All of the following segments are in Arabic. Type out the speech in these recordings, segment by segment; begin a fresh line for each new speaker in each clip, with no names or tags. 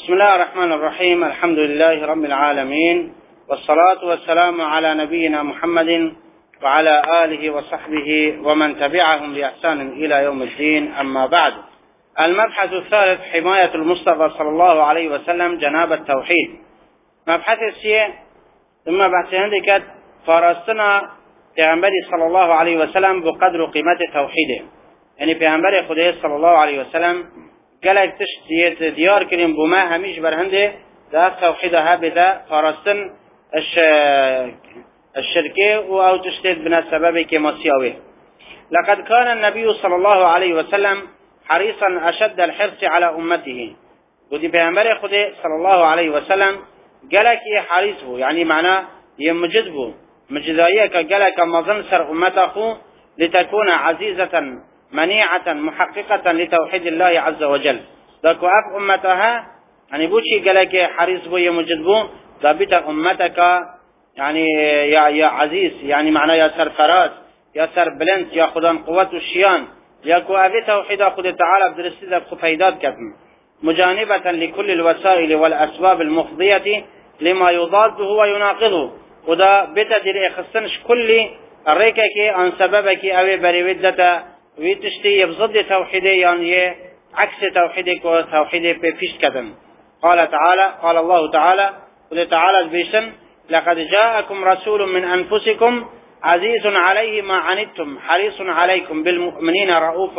بسم الله الرحمن الرحيم. الحمد لله رب العالمين، والصلاة والسلام على نبينا محمد وعلى آله وصحبه ومن تبعهم بإحسان إلى يوم الدين. أما بعد، المبحث الثالث حماية المصطفى صلى الله عليه وسلم جناب التوحيد. مبحث السيء ثم بحث عندك فارستنا پیغمبر صلى الله عليه وسلم بقدر قيمة توحيده، يعني پیغمبر خدا صلى الله عليه وسلم قالك تشتيت ديار كريم بما هميش برهنده ده توحيدها بدا فارستن الشركة أو تشتيت بنا السبب كمسياوي. لقد كان النبي صلى الله عليه وسلم حريصا أشد الحرص على أمته، ودي پیغمبر خدا صلى الله عليه وسلم قالك حريصه، يعني معناه يمجدبه مجدايك قالك مظن سر أمته لتكون عزيزة منيعة محققة لتوحيد الله عز وجل. ذاك أف أمتها يعني بوشي قالك حريص بو يمجدبو ضابط أمتك، يعني يا عزيز، يعني معناه يا سر فراس، يا سر بلند، يا خدان قوة الشيان، يا كو أبي توحيد خد تعالى بدرسي ذاك خفيدات كتم مجانبة لكل الوسائل والأسباب المفضية لما يضاده ويناقضه. ودا بتدري إخصنش كل الريكك عن سببك أبي بريودة ويتشتي يبضد توحيده، يعني عكس توحيدك وتوحيده بفيش كذن. قال تعالى، قال الله تعالى قل تعالى البيشن: لقد جاءكم رسول من أنفسكم عزيز عليه ما عنتم حريص عليكم بالمؤمنين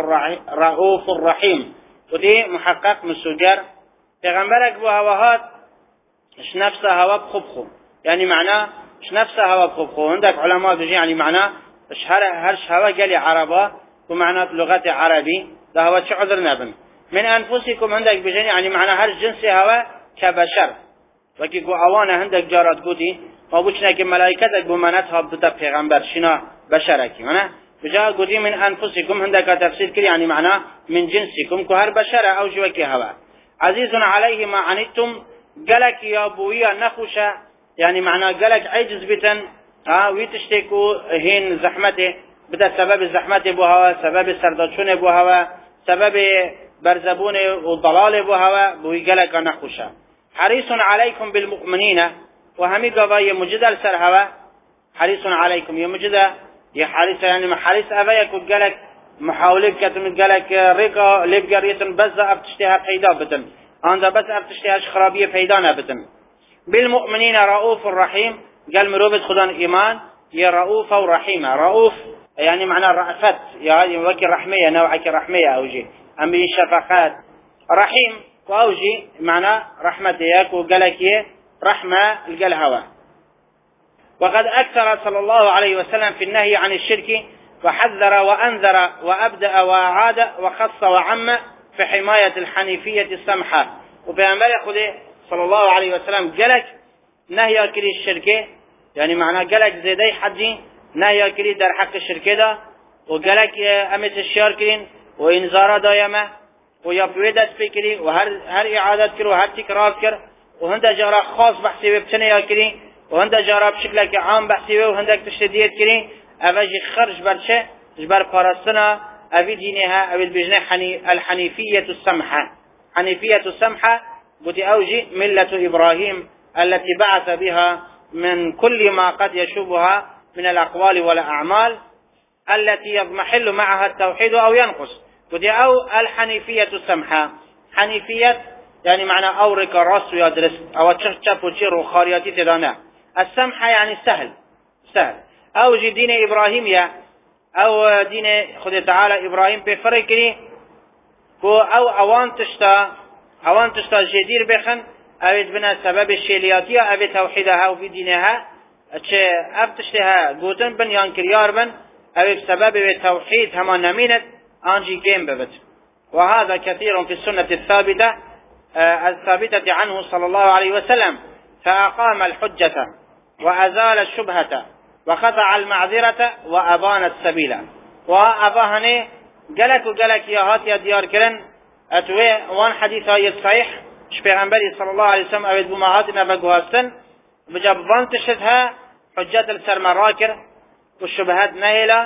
رؤوف رحيم. ودي محقق مسجر پیغمبرك بو هواهات اش نفسه هوا بخبخو، يعني معناه اش نفسه هوا بخبخو. عندك علماء بيجي يعني معناه اش هرش هوا قالي عربة ومعناه لغة عربي ده هوا شو عذر نبن. من أنفسكم عندك بيجي يعني معناه هر جنس هوا كبشر، وكي قو أوانا عندك جارات قوتي ما بوشنا كي ملائكتك بمانتها بدا پیغمبر شنا بشركي معناه بجاء قوتي من أنفسكم عندك تفسير كري، يعني معناه من جنسكم كهر بشر أو جوكي هوا. عزيز عليه ما عنتم قالك يا بويا نخوشة، يعني معناه قالك عجز بتن ويتشتكو هين زحمته بدا سبب زحمته بو هوا، سبب سرداشون بو هوا، سبب برزبون والضلال بو هوا بوي قالك نخوشة. حريص عليكم بالمؤمنين، وهمي قضايا مجدل سر هوا حريص عليكم يا مجدة يا حريص، يعني حريص أبايك وقالك محاولة كتم قالك ريقا لبقى ريتن بزا أبتشتها قيدا بتن أنت بس أبتشتها خرابية فيدانا بتن. بالمؤمنين رؤوف رحيم، قال مروبة خدان إيمان يا رؤوف ورحيمة. رؤوف يعني معنى رأفت، يعني وكي رحمية نوعك رحمية أوجي أمي شفقات. رحيم وأوجي معنى رحمتك وقالك رحمة الهوى. وقد أكثر صلى الله عليه وسلم في النهي عن الشرك، وحذر وأنذر وأبدأ وأعاد وخص وعم في حماية الحنيفية السمحة. وبيعنبال خده صلى الله عليه وسلم قالك نهي كري الشركة، يعني معنى قالك زيدي حدي نهي كري در حق الشركة ده، وقالك أمس الشيار كرين وإنذار دايمة ويبويدت فكري وهر إعادة كر وهر تكرار كر، وهند جارة خاص بحثي ببتنيا كري، وهند جارة بشكلك عام بحثي وهندك تشتديت كري أفاجي خرج برشة جبر بارستنا أبي دينها أبي البجنة الحنيفية السمحة. حنيفية السمحة بتي أوجي ملة إبراهيم التي بعث بها من كل ما قد يشوبها من الأقوال والأعمال التي يضمحل معها التوحيد أو ينقص. بتي أو الحنيفية السمحة. حنيفية يعني معنى أورك الرأس يدرس أو تشف وتشير وخارياتي تدانا. السمحة يعني سهل أوجي دين إبراهيمية أو دين خد تعالى إبراهيم بفرقني أو أوان تشتا جدير بخن أبد بنا سبب الشيلياتية أبد توحيدها وفي دينها أبتشتها قوتن بن ينكريار بن أبد سبب التوحيد هما نمينت أنجي جيم ببت. وهذا كثير في السنة الثابتة عنه صلى الله عليه وسلم، فأقام الحجة وأزال الشبهة وقطع المعذرة وأبان السبيل. وأباهني قالك يا هات يا ديار كرن أتوي وان حديث هاي الصحيح شبيغنبري صلى الله عليه وسلم أبد بمعات نبقوهستن بجبان تشتها حجة السر مراكر والشبهات نهيلة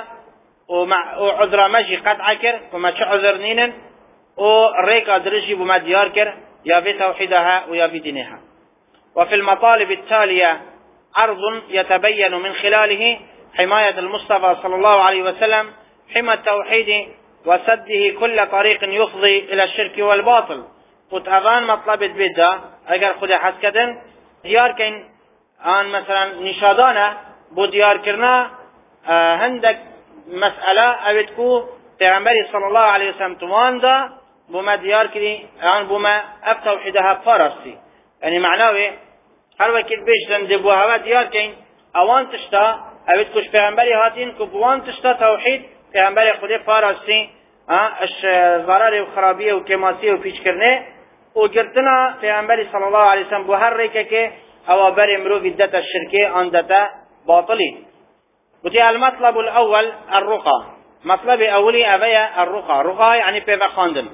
وعذر مجي قطع كر وما عذر نينن وريكا درجي بما ديار كر يا بتوحيدها ويا بدينها. وفي المطالب التالية عرض يتبين من خلاله حماية المصطفى صلى الله عليه وسلم حمى التوحيد وسده كل طريق يفضي إلى الشرك والباطل. وتأذان مطلب البدع اگر خود حس کردن دیار کن آن مثلا نشادانه بو دیار کرنا هندک مسئله اوید کو پیغمبری صلی الله علیه وسلم توان دا بو ما دیار کری آن بو ما اف توحیدها پارستی. یعنی معناوی هر وقت بیشتن دبو هوا دیار کن اوان تشتا اوید کش پیغمبری هاتین که بوان تشتا توحید پیغمبری خود پارستی اش ضرر و خرابیه و کماسی و پیچ کرنه و گرتنا پیغمبری صلی الله علیه وسلم بو هر ریکه که او بر مروفی دتا الشركه عن دتا باطلي. وتي المطلب الأول الرقى. مطلب أولي أبيا الرقى. رقى يعني بيبا خاندن.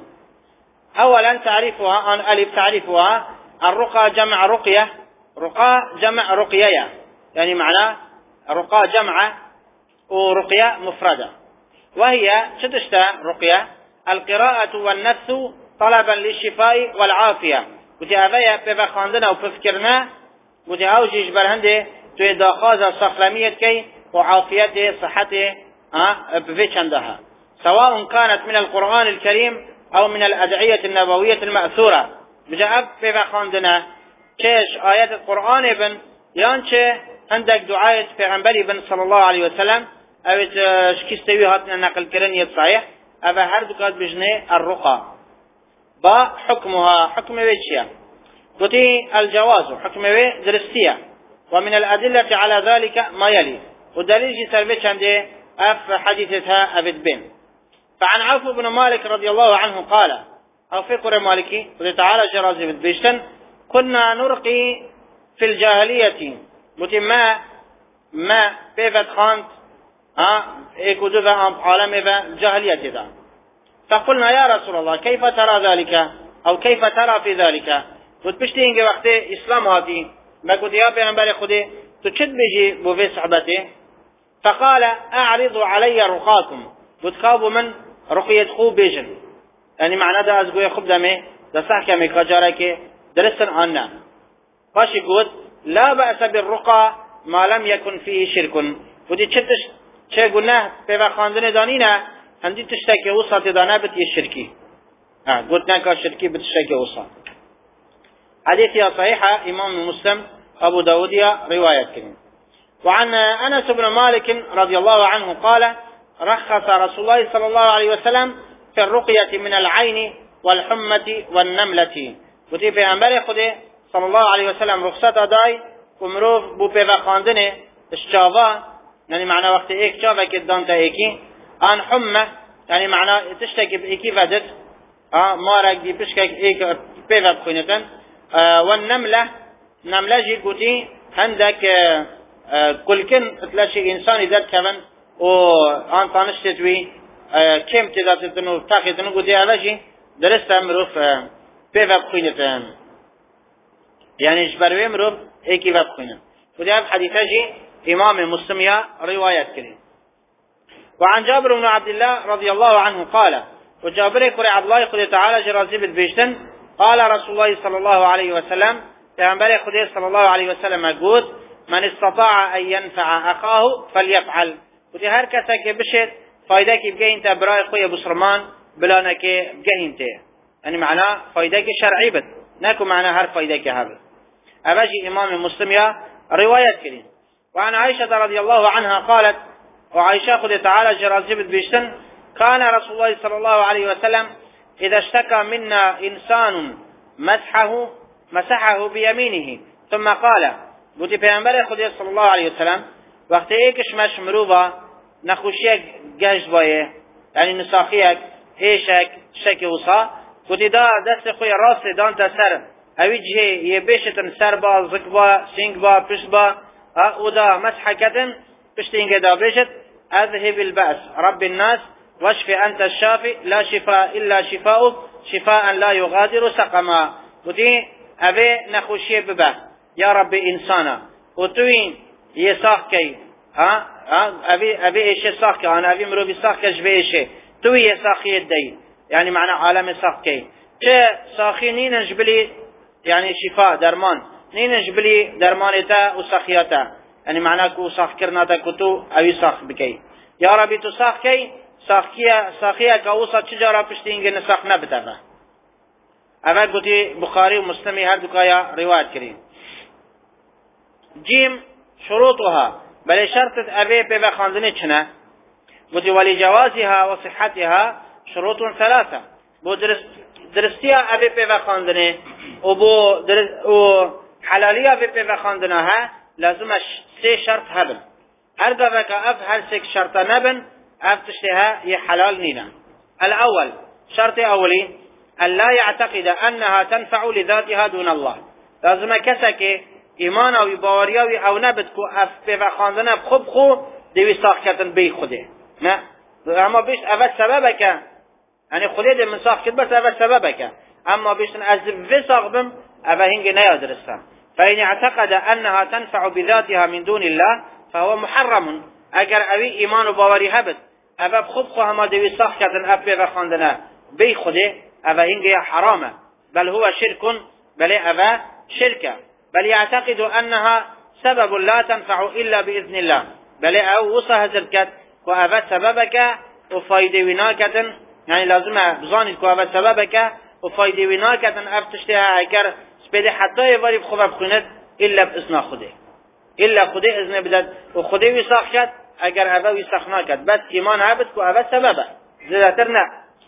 أولا تعريفها عن ألف تعريفها الرقى جمع رقية. رقى جمع رقية يعني معناه رقى جمع ورقية مفردة. وهي شتشتا رقية القراءة والنفس طلبا للشفاء والعافية. وتي أبيا بيبا خاندن أو بفكرنا وتي اوجيش برهنده توی داخاز سخلمية كي وعافيته صحته بفيشندها سواء كانت من القرآن الكريم أو من الأدعية النبوية المأثورة. بجاب بيبا خاندنا كيش آيات القرآن ابن يانشي عندك دعاية پیغمبر ابن صلى الله عليه وسلم او شكستوي هاتنا نقل كرنية صحيح او هر دكات بجنه الرقى با حكمها حكم ويشيا وتي الجواز حكم درستية. ومن الأدلة على ذلك ما يلي ودليل سربيش عنده أف حديثها أبد بين. فعن عوف بن مالك رضي الله عنه قال أو في قرى مالكي وذي تعالى جرازي بيشتن كنا نرقي في الجاهلية ما بيفت خانت ايكو دوفا عالم الجاهلية ذا. فقلنا يا رسول الله كيف ترى ذلك أو كيف ترى في ذلك. وتبشتي إنك وقت إسلام هاتي ما قلت يا بيغمبر خدي تشد بيجي بوفي صحبته. فقال أعرض علي رقاكم وتخابوا من رقية خوب بيجن يعني معنى ده أزقوية خوب دمي ده صحكة مكاجارك درسن عنا فاشي قلت لا بأس بالرقى ما لم يكن فيه شرك. ودي تشتش چه قلناه بيبا خاندن دانينا هندي تشتكي وصات دانا بتي الشركي قلت ناكا الشركي بتشتكي وصات. حديثها صحيحة إمام مسلم أبو داودية رواية كريم. وعن أنس بن مالك رضي الله عنه قال رخص رسول الله صلى الله عليه وسلم في الرقية من العين والحمة والنملة. وتي في أنبار خده صلى الله عليه وسلم رخصة داي ومروف بو بيبا خاندنه الشافا يعني معنى وقت ايك شافا كدانتا ايكي عن حمة يعني معنى تشتكي بايكي فدت مارك دي بشكك ايك بيبا بخينتن. والنملة نملة جي قوتي عندك كل كن تلاشي إنساني ذات كمان وعن طانش تتوي كم تذات تنو تاخي تنو قوتي هذا جي درست مروف بيفا بخينة يعني جبروي مروف ايكي بخينة. ودي هذا حديثة جي إمام مسلم روايات كريم. وعن جابر بن عبد الله رضي الله عنه قال وجابر يقول عبد الله يقول تعالى جرازي بالبيشتن قال رسول الله صلى الله عليه وسلم پیغمبر خدا صلى الله عليه وسلم قال من استطاع ان ينفع اخاه فليفعل. ودي هر کس که بشه فایده کی بگه انت برای خوی بسرمان بلانه که بگه انت يعني معناه فایده کی شرعی بد نکو معناه هر فایده کی هر. اوجی امام مسلم روایت کرین. وعن عائشة رضي الله عنها قالت وعائشة خدا تعالى جرازي بيشتن كان رسول الله صلى الله عليه وسلم إذا اشتكى منا إنسان مسحه بيمينه ثم قال قلت پیغمبر خدا صلى الله عليه وسلم وقت ایکش مش مروبا نخوشیک گشت بایه یعنی نساخیک ایشک شک وصا قلت دا دست خوی راست دان تا سر اوی جه یه بیشتن سر با زک با سینگ با پشت با او دا مسح کتن پشت اینگه دا بیشت اذهب البأس رب الناس واشف أنت الشافي لا شفاء إلا شفاؤك شفاء لا يغادر سقما. ودي أبي نخوشي ببه يا رب إنسانا وتوين يساق كي أبي إيش ساق كي أنا أبي مروبي ساق كي جبه إيش توي يساق يدي يعني معنى عالم ساق كي چه ساخی نینش بلی يعني شفاء درمان نینش بلی درمانتا و ساخیتا يعني معناه کو ساخ کرناتا کتو اوی ساخ بکی یا ربی تو ساخ کی ساخیه که اوسا چجارا پشتی اینگه نساخ نبتبه اوه گوتی بخاری و مسلمی هر دکایا روایت کریم جیم شروطها بله شرطت اوه پیوه خاندنه چنه گوتی ولی جوازها و صحتها شروط ثلاثه بو درستیا اوه پیوه خاندنه و بو حلالیا اوه پیوه خاندنه ها لازمش سه شرط هبن هر قوه که اف هر سه شرط نبن اف تشتها حلال نينا. الأول شرط أولي أن لا يعتقد أنها تنفع لذاتها دون الله لازم كسك إيمان أو باوريا أو نبتكو أف بفخاندنا بخب خو دوي ساخكتن بي خده ما أما بيش أفا سببك يعني خده دي من ساخكت بس أفا سببك أما بيش أزب في ساخبم أفا هنج نيادرسا فإن اعتقد أنها تنفع بذاتها من دون الله فهو محرم اگر اوی ایمان و باوری هبت اوه خود خو هما دوی صح کردن اف به خواندنه بی خوده اوه اینگه حرامه بل هو شرک بل اوه شرکه بل يعتقد انها سبب لا تنفع الا باذن الله بل او وصه زركت و اوه سببك و فایده ویناکتن یعنی لازمه بزانید که اوه سببك و فایده ویناکتن اف تشتها اگر سپیده حتی واری بخواه بخوند الا باذن خوده الا خوده اذن بدد و خوده ویساخ کد اگر اوه ویساخ نکد بس ایمان هبت که اوه سببه زیادتر نه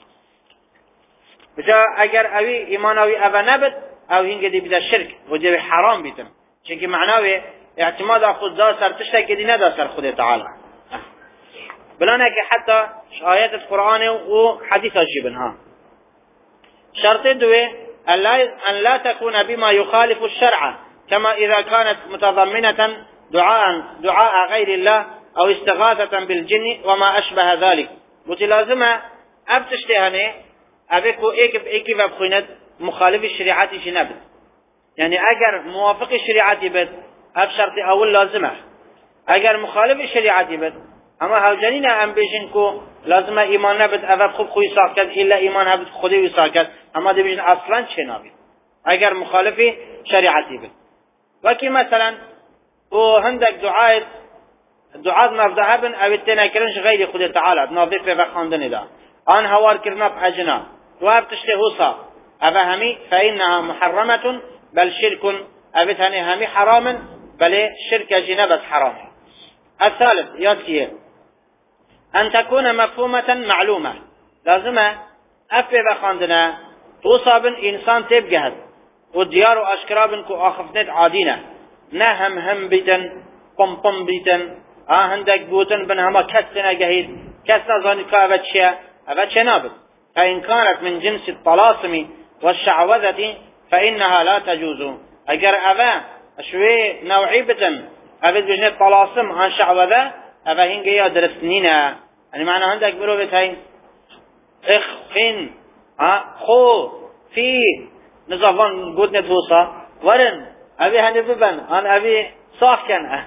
بجا اگر اوی ایمان اوه نبت او هنگه دی بده شرک و دی حرام بیتم چونکه معناوی اعتماد خود دا سر تشتک دی ندا سر خود تعالی بلانه که حتی آیات القرآن و حدیث جیبن ها شرط دوی ان لا تكون بما يخالف الشرع كما إذا كانت متضمنة دعاء غير الله أو استغاثة بالجن وما أشبه ذلك متلازمة أبتشتهني أبكو إيكي بابخينت مخالف الشريعة جنبت يعني أجر موافق الشريعة بد أب شرط أول لازمة أجر مخالف الشريعة بد أما هاوجانينا أم بيجنكو لازمة إيمان نبت أبب خب خوي ساكت إلا إيمان هبت خدي وساكت أما دي بيجن أصلا شنابي أجر مخالف شريعة بد وكي مثلا وهندك دعاء نافذهبن او التناكرنش غير خود تعالى نافذ في خاندن دا ان هوار كرنا بأجنا واب تشتهوصا ابا همي فإنها محرمة بل شرك ابتهني همي حراما بل شرك جنبت حرام. الثالث ياتيه ان تكون مفهومة معلومة لازم افي خاندنا توصابن انسان تبجهد والديار واشكرابن كو اخفنت عادينه نه هم بیتن قم بیتن هندک بوتن بن هما کسنا جهید کسنا زانی که اوه چه نابد فإن كانت من جنس الطلاسم والشعوذة فإنها لا تجوز اگر اوه شوی نوعی بتن اوه بجنه طلاسم عن شعوذة اوه هنگه یا درستنینه يعني معنى هندك برو بتاين اخ خن خو في نظافان قد نتوصى ورن ابي هني ببن انا ابي صاح كان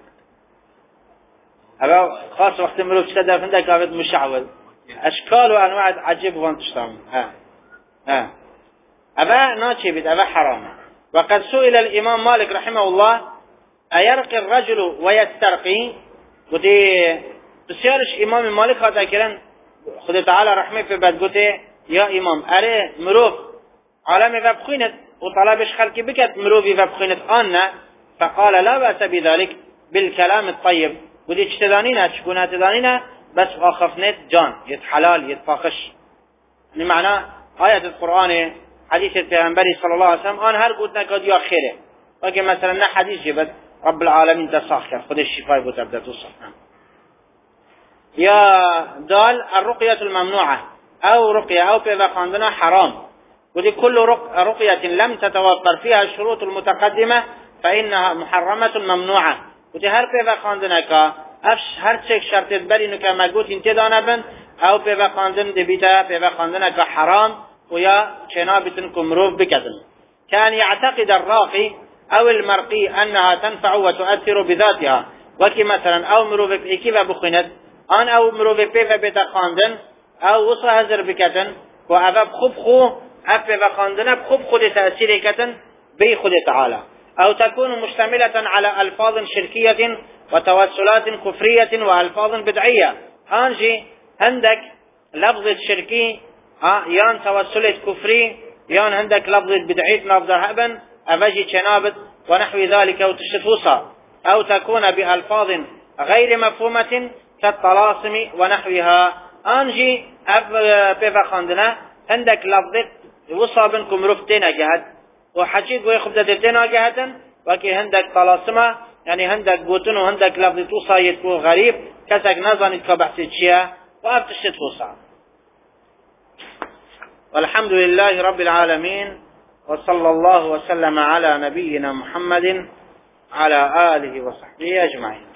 ابا خاص وقت مروف كذا عندك ابد مشعوذ اشكال وانواع عجيب وانتشتم ها ابا ناتشي بيت ابا حرام. وقد سئل الامام مالك رحمه الله ايرقي الرجل ويسترقي ودي بسيارش امام مالك هذا كلام خد تعالى رحمه في بعد قلت يا امام اره مروف عالم فبخينت وطلبش خلقي بكت مروفي فبخينت آننا فقال لا بأس بذلك بالكلام الطيب ودي تشتدانينا تشكونا تدانينا بس آخفنت جان يتحلال يتفاخش يعني معنى آية القرآن حديث البيغمبري صلى الله عليه وسلم آن هل قلتنا قد يا خيره لكن مثلا نا حديث جبت رب العالمين تساخر خد الشفاء بتبدأ تصح. يا دال الرقية الممنوعة أو رقية أو بيبقى عندنا حرام ودي كل رقية لم تتوفر فيها الشروط المتقدمة فإنها محرمة ممنوعة ودي هر بيبقى عندنا كا افش هر چك شرط بری نو که مگوت انت دانبن او بيبقى عندنا دبيتا بيبقى عندنا كا حرام ويا جنابتن كمروف بكذن كان يعتقد الراقي أو المرقي أنها تنفع وتؤثر بذاتها وكي مثلا أو مروف بإكيفة بخند آن او مروف بيفة بتقاندن او وصا هزر بكتن و اواب خوب خو أف بخاندنا بخب خد تأثير كتن بي خد تعالى، أو تكون مشتملة على ألفاظ شركية وتوسلات كفرية وألفاظ بدعية. أنجي عندك لفظ شركي يان توسلة كفري، يان عندك لفظ بدعية لفظ هبن أفجي تنابت ونحو ذلك وتشتوصا، أو تكون بألفاظ غير مفهومة كالطلاسم ونحوها. أنجي بفخاندنا عندك لفظ وصابنكم رفتين جهد وحجيد ويخبدتين جهدا، وكي عندك طلاسمة يعني عندك بوتن وعندك لفظ توصا يتكون غريب كسك نظن كبحث الشيء وأبتشت توصا. والحمد لله رب العالمين، وصلى الله وسلم على نبينا محمد على آله وصحبه أجمعين.